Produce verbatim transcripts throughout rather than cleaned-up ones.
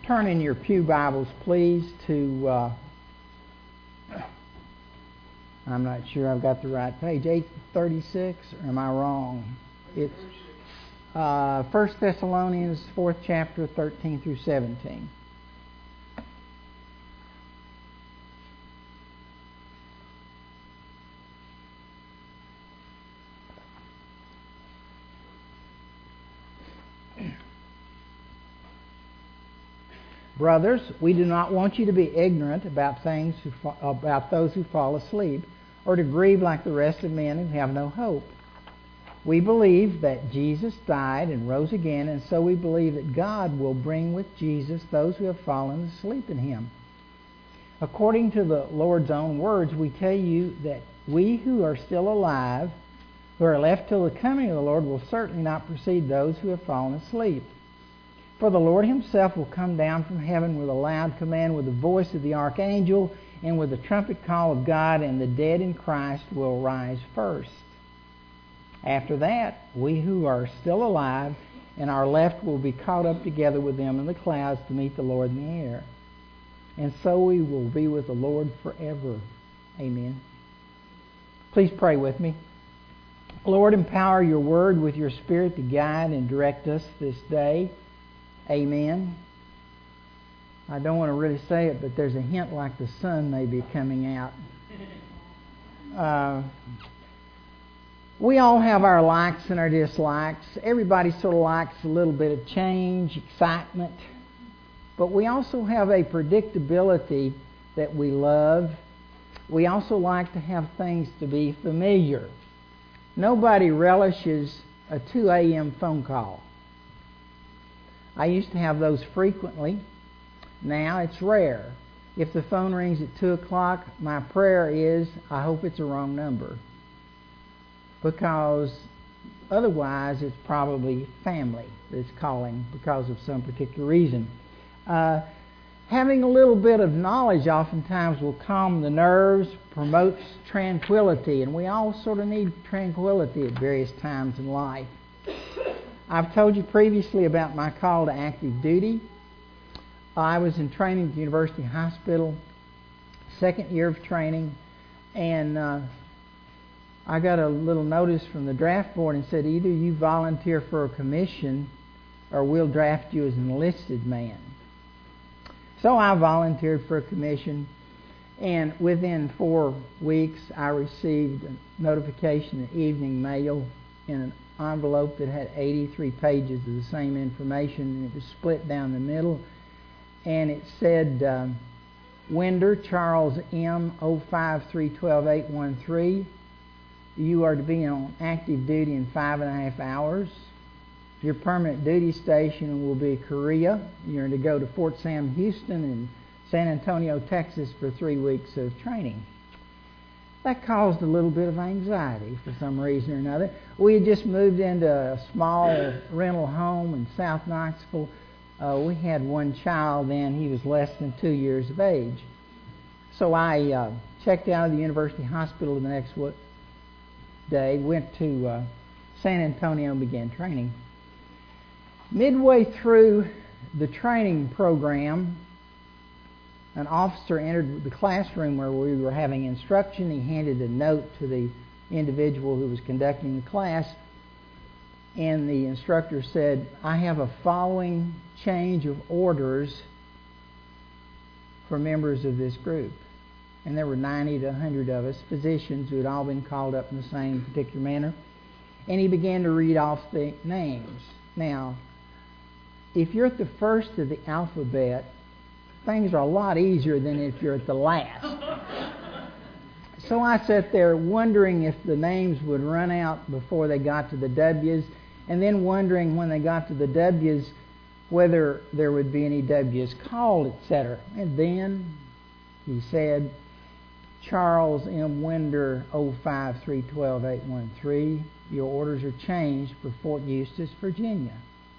Turn in your pew Bibles, please, to, uh, I'm not sure I've got the right page, eight thirty-six, or am I wrong? It's uh, First Thessalonians, fourth chapter, thirteen through seventeen. Brothers, we do not want you to be ignorant about things who fa- about those who fall asleep, or to grieve like the rest of men who have no hope. We believe that Jesus died and rose again, and so we believe that God will bring with Jesus those who have fallen asleep in Him. According to the Lord's own words, we tell you that we who are still alive, who are left till the coming of the Lord, will certainly not precede those who have fallen asleep. For the Lord Himself will come down from heaven with a loud command, with the voice of the archangel, and with the trumpet call of God, and the dead in Christ will rise first. After that, we who are still alive and are left will be caught up together with them in the clouds to meet the Lord in the air. And so we will be with the Lord forever. Amen. Please pray with me. Lord, empower your word with your Spirit to guide and direct us this day. Amen. I don't want to really say it, but there's a hint like the sun may be coming out. Uh, we all have our likes and our dislikes. Everybody sort of likes a little bit of change, excitement. But we also have a predictability that we love. We also like to have things to be familiar. Nobody relishes a two a.m. phone call. I used to have those frequently. Now it's rare. If the phone rings at two o'clock, my prayer is, I hope it's a wrong number. Because otherwise it's probably family that's calling because of some particular reason. Uh, having a little bit of knowledge oftentimes will calm the nerves, promotes tranquility, and we all sort of need tranquility at various times in life. I've told you previously about my call to active duty. I was in training at the University Hospital, second year of training, and uh, I got a little notice from the draft board and said, either you volunteer for a commission or we'll draft you as an enlisted man. So I volunteered for a commission, and within four weeks I received a notification in evening mail in an envelope that had eighty-three pages of the same information, and it was split down the middle, and it said uh, Winder Charles M. oh five three one two eight one three. You are to be on active duty in five and a half hours. Your permanent duty station will be Korea. You're to go to Fort Sam Houston and San Antonio, Texas for three weeks of training. That caused a little bit of anxiety for some reason or another. We had just moved into a small rental home in South Knoxville. Uh, we had one child then. He was less than two years of age. So I uh, checked out of the University Hospital the next day, went to uh, San Antonio and began training. Midway through the training program, an officer entered the classroom where we were having instruction. He handed a note to the individual who was conducting the class, and the instructor said, I have a following change of orders for members of this group. And there were ninety to one hundred of us, physicians who had all been called up in the same particular manner. And he began to read off the names. Now, if you're at the first of the alphabet, things are a lot easier than if you're at the last. So I sat there wondering if the names would run out before they got to the W's, and then wondering when they got to the W's whether there would be any W's called, et cetera. And then he said, Charles M. Winder oh five three one two eight one three, your orders are changed for Fort Eustis, Virginia.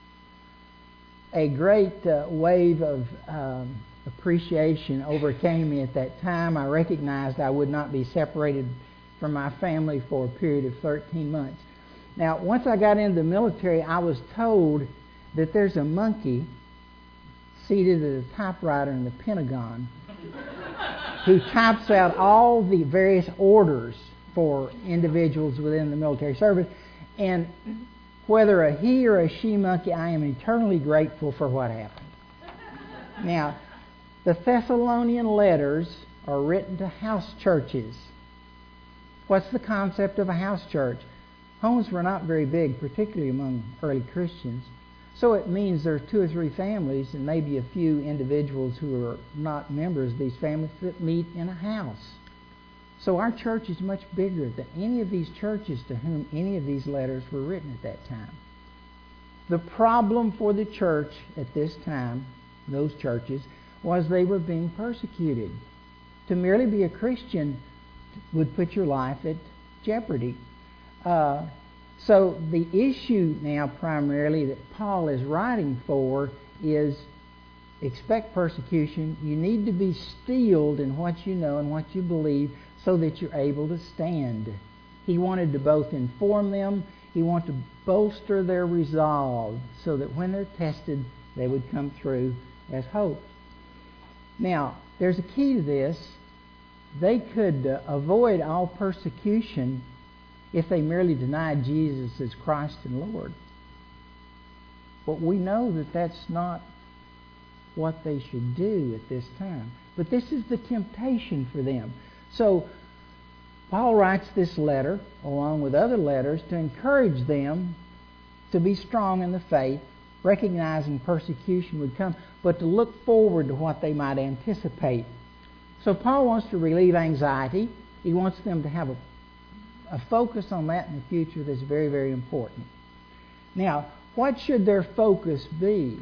A great uh, wave of um, appreciation overcame me at that time. I recognized I would not be separated from my family for a period of thirteen months. Now, once I got into the military, I was told that there's a monkey seated at a typewriter in the Pentagon who types out all the various orders for individuals within the military service. And whether a he or a she monkey, I am eternally grateful for what happened. Now, the Thessalonian letters are written to house churches. What's the concept of a house church? Homes were not very big, particularly among early Christians. So it means there are two or three families and maybe a few individuals who are not members of these families that meet in a house. So our church is much bigger than any of these churches to whom any of these letters were written at that time. The problem for the church at this time, those churches, was they were being persecuted. To merely be a Christian would put your life at jeopardy. Uh, so the issue now primarily that Paul is writing for is expect persecution. You need to be steeled in what you know and what you believe so that you're able to stand. He wanted to both inform them, he wanted to bolster their resolve so that when they're tested, they would come through as hope. Now, there's a key to this. They could uh, avoid all persecution if they merely denied Jesus as Christ and Lord. But we know that that's not what they should do at this time. But this is the temptation for them. So, Paul writes this letter, along with other letters, to encourage them to be strong in the faith, recognizing persecution would come, but to look forward to what they might anticipate. So Paul wants to relieve anxiety. He wants them to have a, a focus on that in the future that's very, very important. Now, what should their focus be?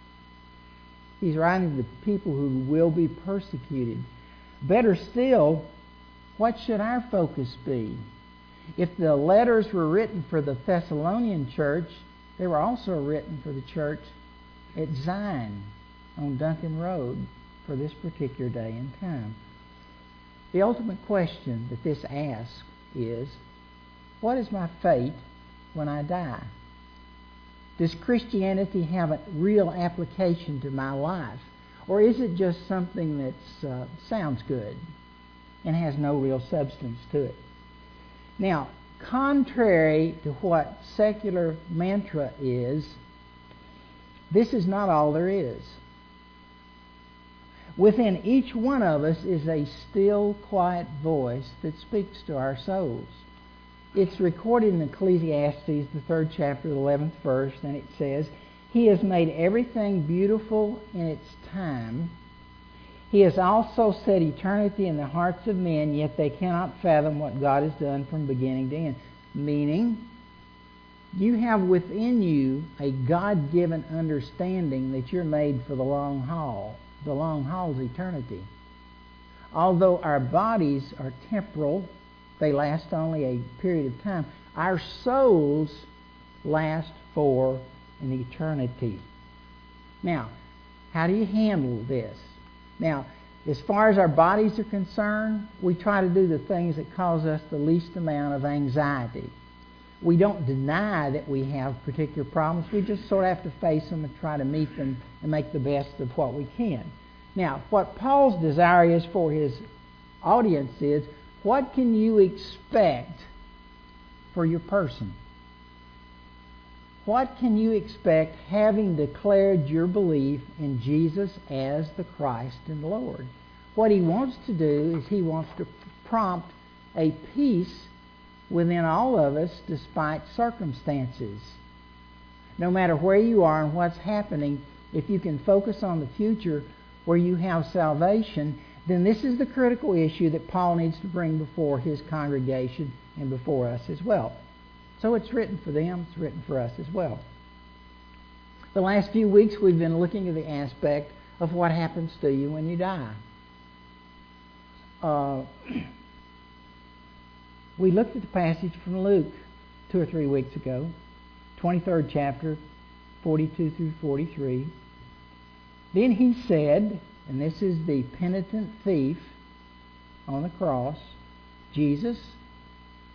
He's writing to the people who will be persecuted. Better still, what should our focus be? If the letters were written for the Thessalonian church, they were also written for the church at Zion on Duncan Road for this particular day and time. The ultimate question that this asks is, what is my fate when I die? Does Christianity have a real application to my life? Or is it just something that uh, sounds good and has no real substance to it? Now, contrary to what secular mantra is, this is not all there is. Within each one of us is a still, quiet voice that speaks to our souls. It's recorded in Ecclesiastes, the third chapter, the eleventh verse, and it says, He has made everything beautiful in its time. He has also set eternity in the hearts of men, yet they cannot fathom what God has done from beginning to end. Meaning, you have within you a God-given understanding that you're made for the long haul. The long haul is eternity. Although our bodies are temporal, they last only a period of time, our souls last for an eternity. Now, how do you handle this? Now, as far as our bodies are concerned, we try to do the things that cause us the least amount of anxiety. We don't deny that we have particular problems. We just sort of have to face them and try to meet them and make the best of what we can. Now, what Paul's desire is for his audience is, what can you expect for your person? What can you expect having declared your belief in Jesus as the Christ and Lord? What he wants to do is he wants to prompt a peace within all of us despite circumstances. No matter where you are and what's happening, if you can focus on the future where you have salvation, then this is the critical issue that Paul needs to bring before his congregation and before us as well. So it's written for them, it's written for us as well. The last few weeks we've been looking at the aspect of what happens to you when you die. Uh, we looked at the passage from Luke two or three weeks ago, twenty-third chapter, forty-two through forty-three. Then he said, and this is the penitent thief on the cross, Jesus,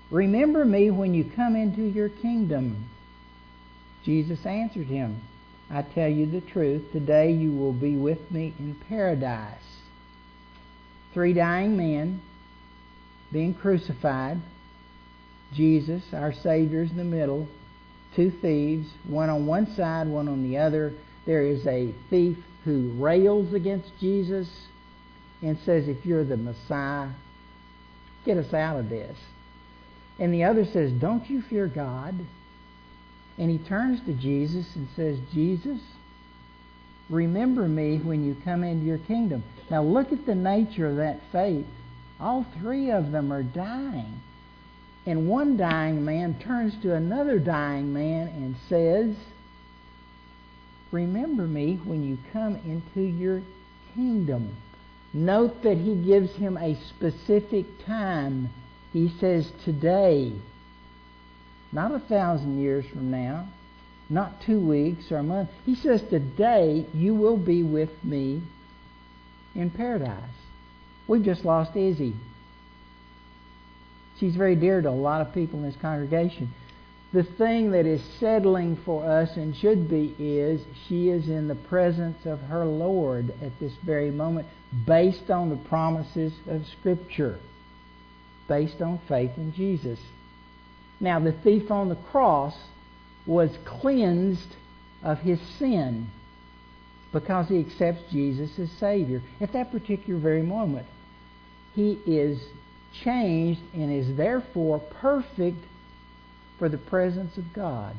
remember me when you come into your kingdom. Jesus answered him, I tell you the truth, today you will be with me in paradise. Three dying men being crucified. Jesus, our Savior, is in the middle. Two thieves, one on one side, one on the other. There is a thief who rails against Jesus and says, if you're the Messiah, get us out of this. And the other says, don't you fear God? And he turns to Jesus and says, Jesus, remember me when you come into your kingdom. Now look at the nature of that faith. All three of them are dying. And one dying man turns to another dying man and says, remember me when you come into your kingdom. Note that he gives him a specific time. He says today, not a thousand years from now, not two weeks or a month. He says today you will be with me in paradise. We've just lost Izzy. She's very dear to a lot of people in this congregation. The thing that is settling for us and should be is she is in the presence of her Lord at this very moment, based on the promises of Scripture, based on faith in Jesus. Now, the thief on the cross was cleansed of his sin because he accepts Jesus as Savior. At that particular very moment, he is changed and is therefore perfect for the presence of God.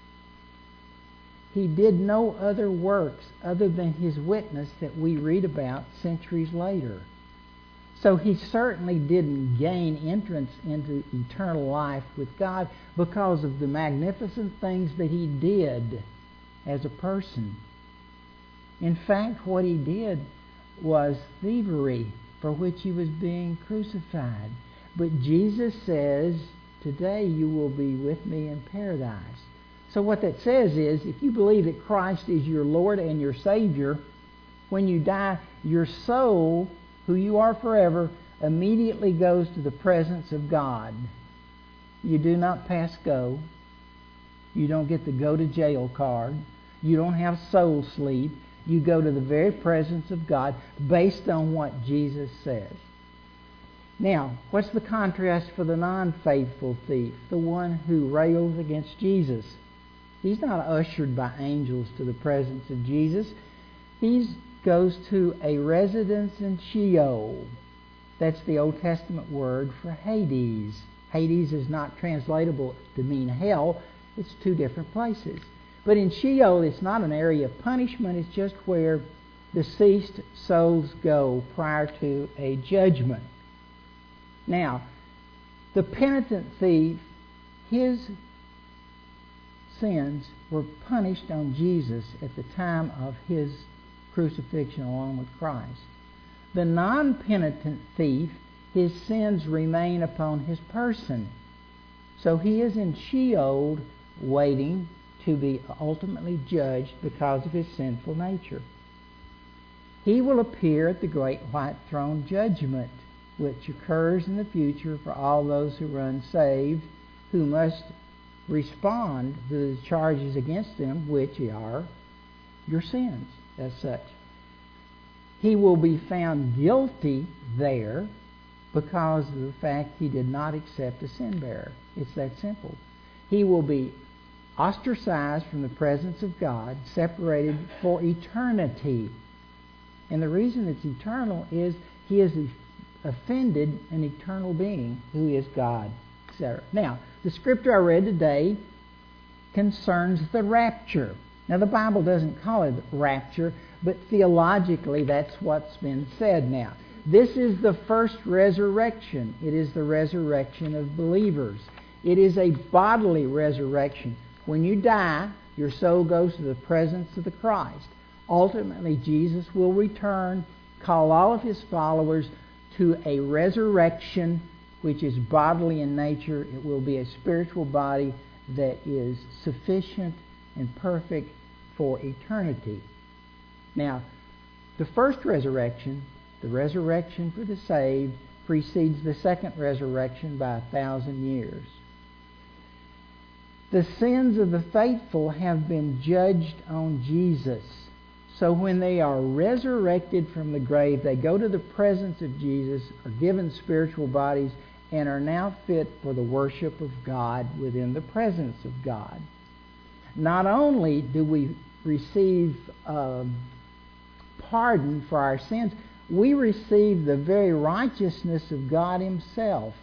He did no other works other than his witness that we read about centuries later. So he certainly didn't gain entrance into eternal life with God because of the magnificent things that he did as a person. In fact, what he did was thievery for which he was being crucified. But Jesus says, today you will be with me in paradise. So what that says is, if you believe that Christ is your Lord and your Savior, when you die, your soul, who you are forever, immediately goes to the presence of God. You do not pass go. You don't get the go to jail card. You don't have soul sleep. You go to the very presence of God based on what Jesus says. Now, what's the contrast for the non-faithful thief? The one who rails against Jesus. He's not ushered by angels to the presence of Jesus. He goes to a residence in Sheol. That's the Old Testament word for Hades. Hades is not translatable to mean hell. It's two different places. But in Sheol, it's not an area of punishment. It's just where deceased souls go prior to a judgment. Now, the penitent thief, his sins were punished on Jesus at the time of his crucifixion along with Christ. The non-penitent thief, his sins remain upon his person. So he is in Sheol waiting to be ultimately judged because of his sinful nature. He will appear at the great white throne judgment, which occurs in the future for all those who are unsaved, who must respond to the charges against them, which are your sins as such. He will be found guilty there because of the fact he did not accept a sin bearer. It's that simple. He will be ostracized from the presence of God, separated for eternity. And the reason it's eternal is he has offended an eternal being who is God, et cetera. Now, the scripture I read today concerns the rapture. Now, the Bible doesn't call it rapture, but theologically that's what's been said now. This is the first resurrection. It is the resurrection of believers. It is a bodily resurrection. When you die, your soul goes to the presence of the Christ. Ultimately, Jesus will return, call all of his followers to a resurrection which is bodily in nature. It will be a spiritual body that is sufficient and perfect for eternity. Now, the first resurrection, the resurrection for the saved, precedes the second resurrection by a thousand years. The sins of the faithful have been judged on Jesus. So when they are resurrected from the grave, they go to the presence of Jesus, are given spiritual bodies, and are now fit for the worship of God within the presence of God. Not only do we receive um, pardon for our sins, we receive the very righteousness of God Himself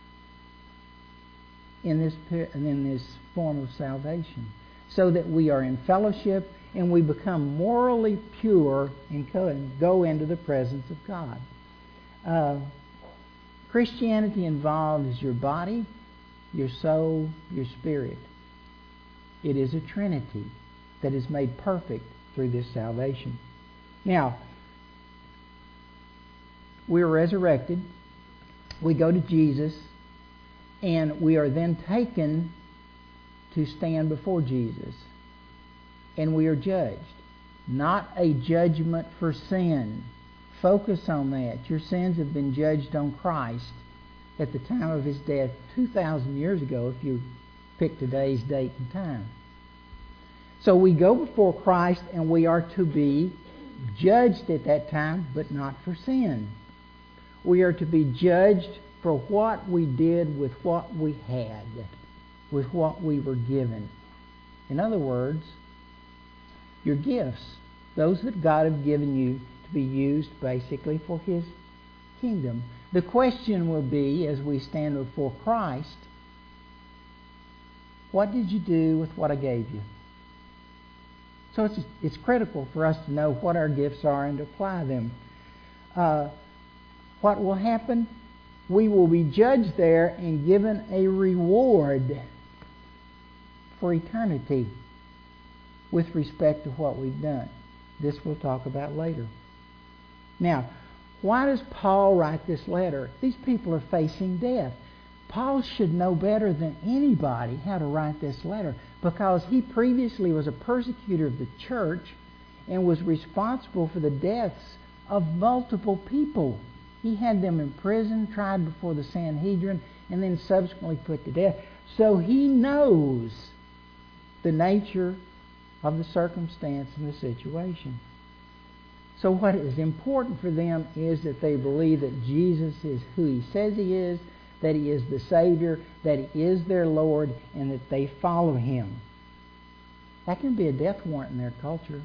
in this in this form of salvation, so that we are in fellowship and we become morally pure and go into the presence of God. Uh, Christianity involves your body, your soul, your spirit. It is a trinity that is made perfect through this salvation. Now, we're resurrected. We go to Jesus, and we are then taken to stand before Jesus. And we are judged. Not a judgment for sin. Focus on that. Your sins have been judged on Christ at the time of His death two thousand years ago, if you pick today's date and time. So we go before Christ, and we are to be judged at that time, but not for sin. We are to be judged for what we did with what we had, with what we were given. In other words, your gifts, those that God have given you to be used basically for His kingdom. The question will be, as we stand before Christ, what did you do with what I gave you? So it's, it's critical for us to know what our gifts are and to apply them. Uh, what will happen? We will be judged there and given a reward for eternity with respect to what we've done. This we'll talk about later. Now, why does Paul write this letter? These people are facing death. Paul should know better than anybody how to write this letter, because he previously was a persecutor of the church and was responsible for the deaths of multiple people. He had them imprisoned, tried before the Sanhedrin, and then subsequently put to death. So he knows the nature of the circumstance and the situation. So what is important for them is that they believe that Jesus is who He says He is, that He is the Savior, that He is their Lord, and that they follow Him. That can be a death warrant in their culture.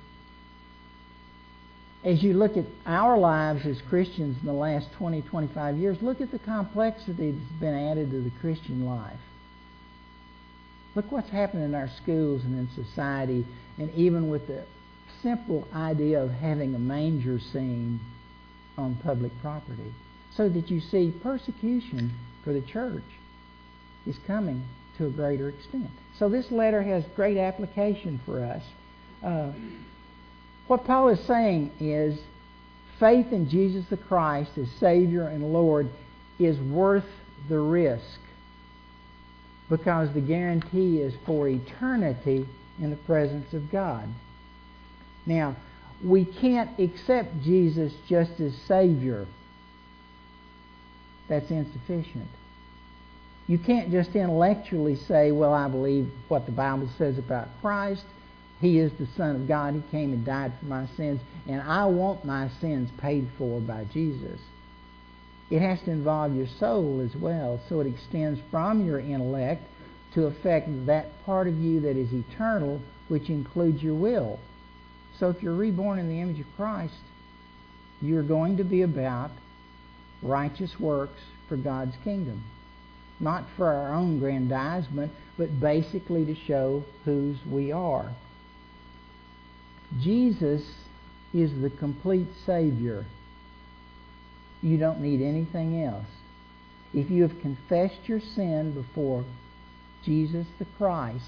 As you look at our lives as Christians in the last twenty, twenty-five years, look at the complexity that's been added to the Christian life. Look what's happened in our schools and in society, and even with the simple idea of having a manger scene on public property. So that you see persecution for the church is coming to a greater extent. So this letter has great application for us. Uh, what Paul is saying is faith in Jesus the Christ as Savior and Lord is worth the risk, because the guarantee is for eternity in the presence of God. Now, we can't accept Jesus just as Savior. That's insufficient. You can't just intellectually say, well, I believe what the Bible says about Christ. He is the Son of God. He came and died for my sins, and I want my sins paid for by Jesus. It has to involve your soul as well, so it extends from your intellect to affect that part of you that is eternal, which includes your will. So if you're reborn in the image of Christ, you're going to be about righteous works for God's kingdom. Not for our own grandizement, but basically to show whose we are. Jesus is the complete Savior. You don't need anything else. If you have confessed your sin before Jesus the Christ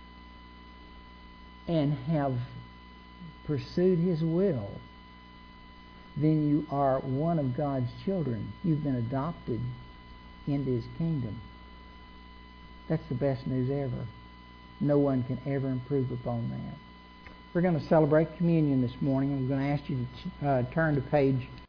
and have pursued His will, then you are one of God's children. You've been adopted into His kingdom. That's the best news ever. No one can ever improve upon that. We're going to celebrate communion this morning. I'm going to ask you to uh, turn to page